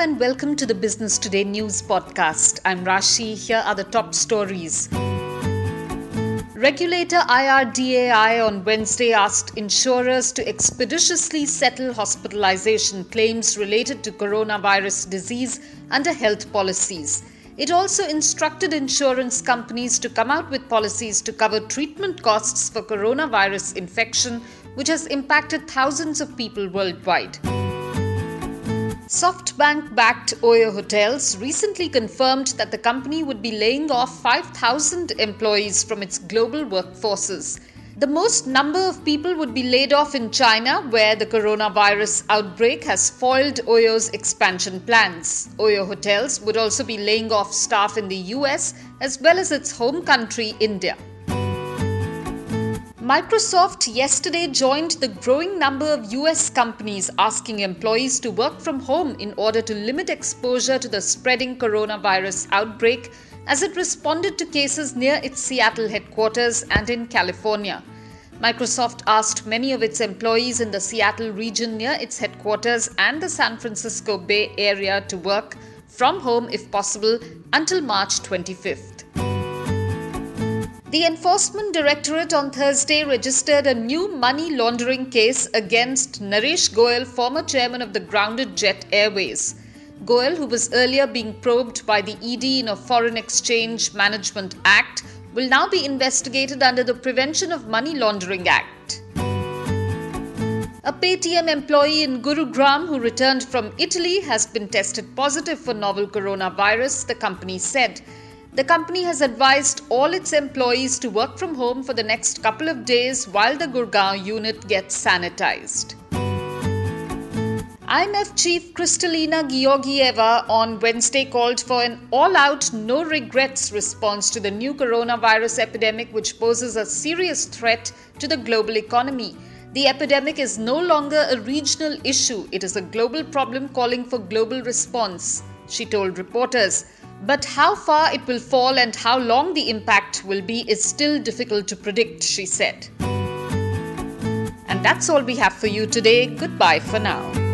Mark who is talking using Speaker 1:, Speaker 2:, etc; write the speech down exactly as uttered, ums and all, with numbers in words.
Speaker 1: and welcome to the Business Today News Podcast. I'm Rashi. Here are the top stories. Regulator I R D A I on Wednesday asked insurers to expeditiously settle hospitalization claims related to coronavirus disease under health policies. It also instructed insurance companies to come out with policies to cover treatment costs for coronavirus infection, which has impacted thousands of people worldwide. SoftBank-backed Oyo Hotels recently confirmed that the company would be laying off five thousand employees from its global workforces. The most number of people would be laid off in China, where the coronavirus outbreak has foiled Oyo's expansion plans. Oyo Hotels would also be laying off staff in the U S as well as its home country, India. Microsoft yesterday joined the growing number of U S companies asking employees to work from home in order to limit exposure to the spreading coronavirus outbreak as it responded to cases near its Seattle headquarters and in California. Microsoft asked many of its employees in the Seattle region near its headquarters and the San Francisco Bay Area to work from home if possible until March twenty-fifth. The Enforcement Directorate on Thursday registered a new money laundering case against Naresh Goyal, former chairman of the grounded Jet Airways. Goyal, who was earlier being probed by the E D in a Foreign Exchange Management Act, will now be investigated under the Prevention of Money Laundering Act. A Paytm employee in Gurugram who returned from Italy has been tested positive for novel coronavirus, the company said. The company has advised all its employees to work from home for the next couple of days while the Gurgaon unit gets sanitized. I M F chief Kristalina Georgieva on Wednesday called for an all-out, no-regrets response to the new coronavirus epidemic, which poses a serious threat to the global economy. The epidemic is no longer a regional issue. It is a global problem calling for global response, she told reporters. But how far it will fall and how long the impact will be is still difficult to predict, she said. And that's all we have for you today. Goodbye for now.